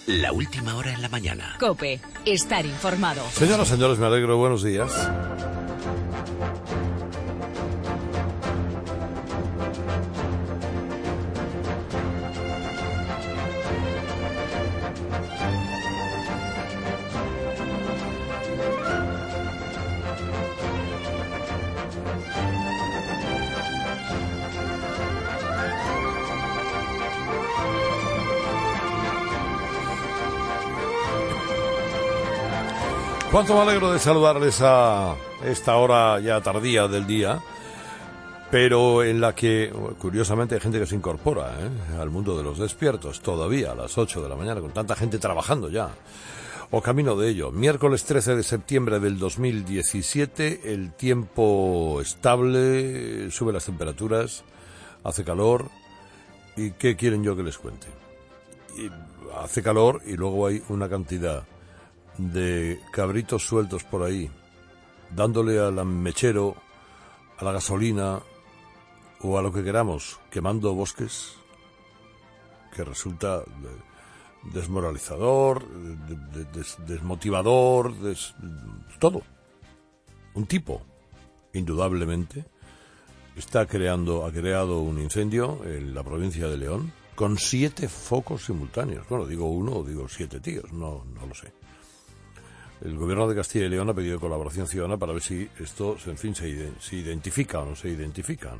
La última hora en la mañana. COPE. Estar informado. Señoras, señores, me alegro. Buenos días. Cuánto me alegro de saludarles a esta hora ya tardía del día, pero en la que, curiosamente, hay gente que se incorpora al mundo de los despiertos, todavía a las 8 de la mañana, con tanta gente trabajando ya, o camino de ello. Miércoles 13 de septiembre del 2017, el tiempo estable, sube las temperaturas, hace calor, ¿y qué quieren yo que les cuente? Hace calor y luego hay una cantidad de cabritos sueltos por ahí, dándole al mechero, a la gasolina o a lo que queramos, quemando bosques, que resulta desmoralizador, desmotivador, todo. Un tipo, indudablemente, ha creado un incendio en la provincia de León con 7 focos simultáneos. Bueno, digo uno o digo 7 tíos, no lo sé. El gobierno de Castilla y León ha pedido colaboración ciudadana para ver si esto, en fin, se identifica o no se identifican.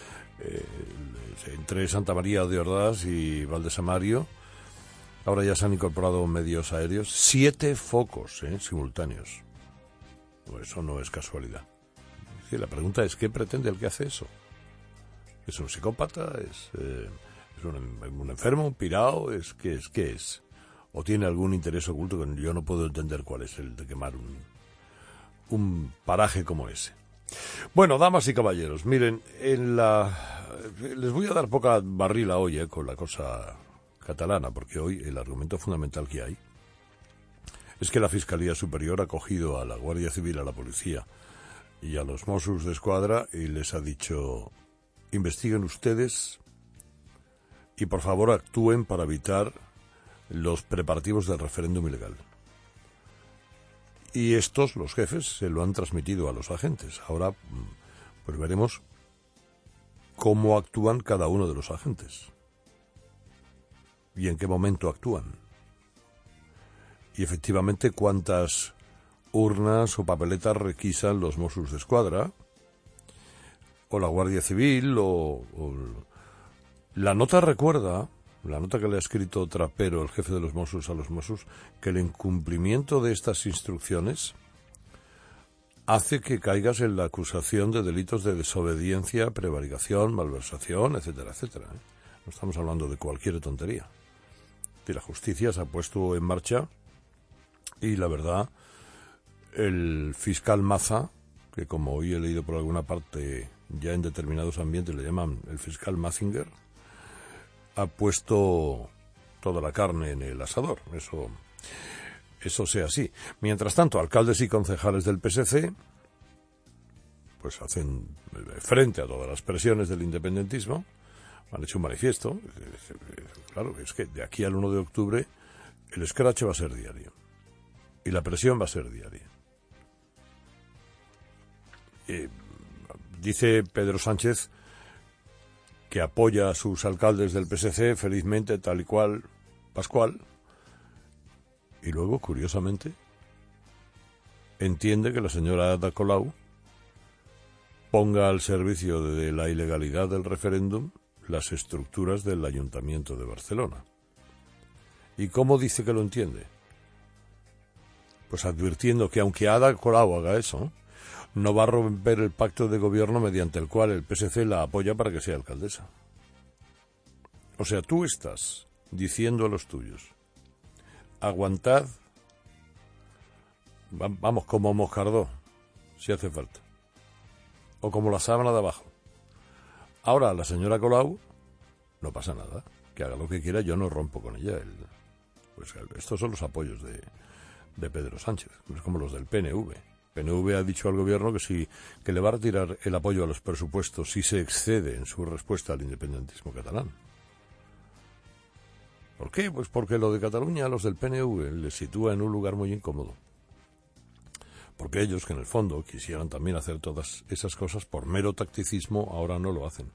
Entre Santa María de Ordaz y Valdesamario, ahora ya se han incorporado medios aéreos, 7 focos simultáneos. Pues eso no es casualidad. Sí, la pregunta es, ¿qué pretende el que hace eso? ¿Es un psicópata? ¿Es un enfermo? ¿Un pirao? ¿Qué es? ¿O tiene algún interés oculto que yo no puedo entender cuál es el de quemar un paraje como ese? Bueno, damas y caballeros, miren, les voy a dar poca barrila hoy con la cosa catalana, porque hoy el argumento fundamental que hay es que la Fiscalía Superior ha cogido a la Guardia Civil, a la Policía y a los Mossos d'Esquadra y les ha dicho: investiguen ustedes y por favor actúen para evitar los preparativos del referéndum ilegal. Y estos, los jefes, se lo han transmitido a los agentes. Ahora, pues veremos cómo actúan cada uno de los agentes. Y en qué momento actúan. Y efectivamente, cuántas urnas o papeletas requisan los Mossos d'Esquadra, o la Guardia Civil, o la nota recuerda... La nota que le ha escrito Trapero, el jefe de los Mossos, a los Mossos, que el incumplimiento de estas instrucciones hace que caigas en la acusación de delitos de desobediencia, prevaricación, malversación, etcétera, etcétera. No estamos hablando de cualquier tontería. Y la justicia se ha puesto en marcha y, la verdad, el fiscal Maza, que como hoy he leído por alguna parte, ya en determinados ambientes le llaman el fiscal Mazinger, ha puesto toda la carne en el asador. Eso sea así. Mientras tanto, alcaldes y concejales del PSC pues hacen frente a todas las presiones del independentismo, han hecho un manifiesto. Claro, es que de aquí al 1 de octubre el escrache va a ser diario y la presión va a ser diaria. Dice Pedro Sánchez que apoya a sus alcaldes del PSC felizmente, tal y cual, Pascual, y luego, curiosamente, entiende que la señora Ada Colau ponga al servicio de la ilegalidad del referéndum las estructuras del Ayuntamiento de Barcelona. ¿Y cómo dice que lo entiende? Pues advirtiendo que aunque Ada Colau haga eso, no va a romper el pacto de gobierno mediante el cual el PSC la apoya para que sea alcaldesa. O sea, tú estás diciendo a los tuyos: aguantad, vamos, como Moscardó, si hace falta, o como la sábana de abajo. Ahora, la señora Colau, no pasa nada, que haga lo que quiera, yo no rompo con ella. Pues estos son los apoyos de Pedro Sánchez, es como los del PNV. PNV ha dicho al gobierno que le va a retirar el apoyo a los presupuestos si se excede en su respuesta al independentismo catalán. ¿Por qué? Pues porque lo de Cataluña a los del PNV les sitúa en un lugar muy incómodo. Porque ellos, que en el fondo quisieran también hacer todas esas cosas por mero tacticismo, ahora no lo hacen.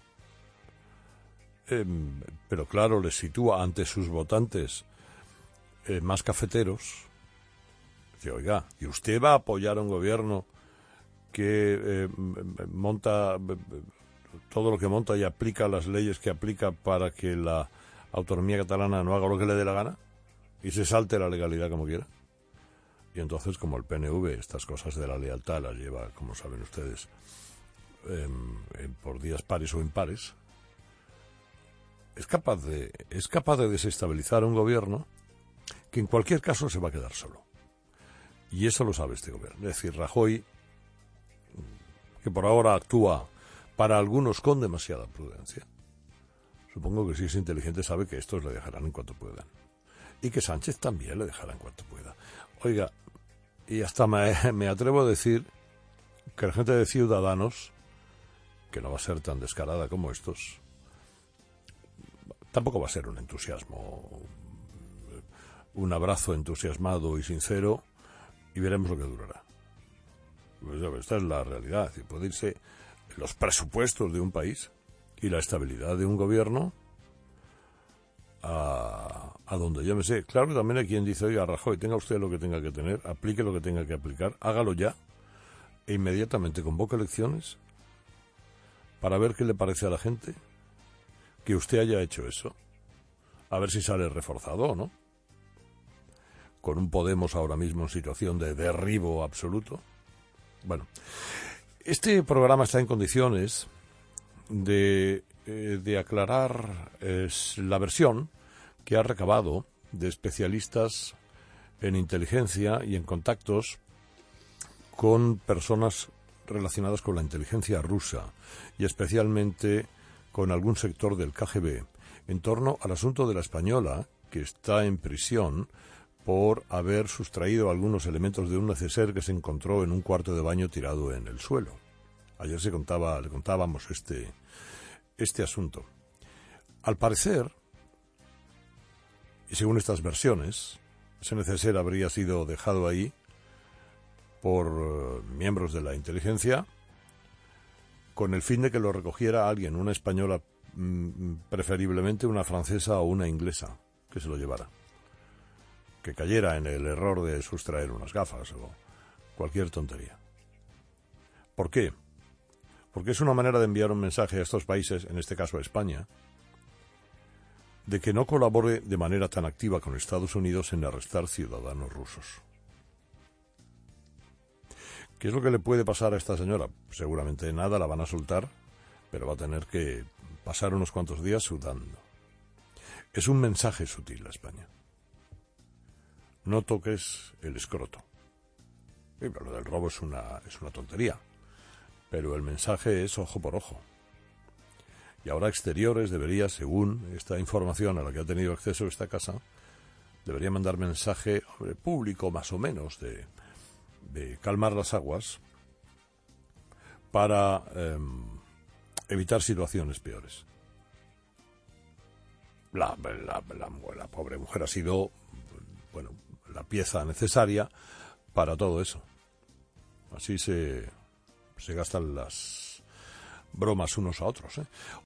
Pero claro, les sitúa ante sus votantes más cafeteros. Dice, oiga, ¿y usted va a apoyar a un gobierno que monta todo lo que monta y aplica las leyes que aplica para que la autonomía catalana no haga lo que le dé la gana y se salte la legalidad como quiera? Y entonces, como el PNV estas cosas de la lealtad las lleva, como saben ustedes, por días pares o impares, es capaz de desestabilizar un gobierno que en cualquier caso se va a quedar solo. Y eso lo sabe este gobierno. Es decir, Rajoy, que por ahora actúa para algunos con demasiada prudencia, supongo que si es inteligente sabe que estos le dejarán en cuanto puedan. Y que Sánchez también le dejará en cuanto pueda. Oiga, y hasta me atrevo a decir que la gente de Ciudadanos, que no va a ser tan descarada como estos, tampoco va a ser un entusiasmo, un abrazo entusiasmado y sincero, y veremos lo que durará. Pues esta es la realidad. Es decir, puede irse los presupuestos de un país y la estabilidad de un gobierno a donde yo me sé. Claro que también hay quien dice, oiga, Rajoy, tenga usted lo que tenga que tener, aplique lo que tenga que aplicar, hágalo ya, e inmediatamente convoque elecciones para ver qué le parece a la gente que usted haya hecho eso, a ver si sale reforzado o no, con un Podemos ahora mismo en situación de derribo absoluto. Bueno, este programa está en condiciones de aclarar la versión que ha recabado de especialistas en inteligencia y en contactos con personas relacionadas con la inteligencia rusa y especialmente con algún sector del KGB en torno al asunto de la española que está en prisión por haber sustraído algunos elementos de un neceser que se encontró en un cuarto de baño tirado en el suelo. Ayer le contábamos este asunto. Al parecer, y según estas versiones, ese neceser habría sido dejado ahí por miembros de la inteligencia con el fin de que lo recogiera alguien, una española, preferiblemente una francesa o una inglesa, que se lo llevara. Que cayera en el error de sustraer unas gafas o cualquier tontería. ¿Por qué? Porque es una manera de enviar un mensaje a estos países, en este caso a España, de que no colabore de manera tan activa con Estados Unidos en arrestar ciudadanos rusos. ¿Qué es lo que le puede pasar a esta señora? Seguramente nada, la van a soltar, pero va a tener que pasar unos cuantos días sudando. Es un mensaje sutil a España. No toques el escroto. Sí, pero lo del robo es una tontería. Pero el mensaje es ojo por ojo. Y ahora Exteriores debería, según esta información a la que ha tenido acceso esta casa, debería mandar mensaje público más o menos de calmar las aguas para evitar situaciones peores. La pobre mujer ha sido, bueno, la pieza necesaria para todo eso. Así se gastan las bromas unos a otros, ¿eh?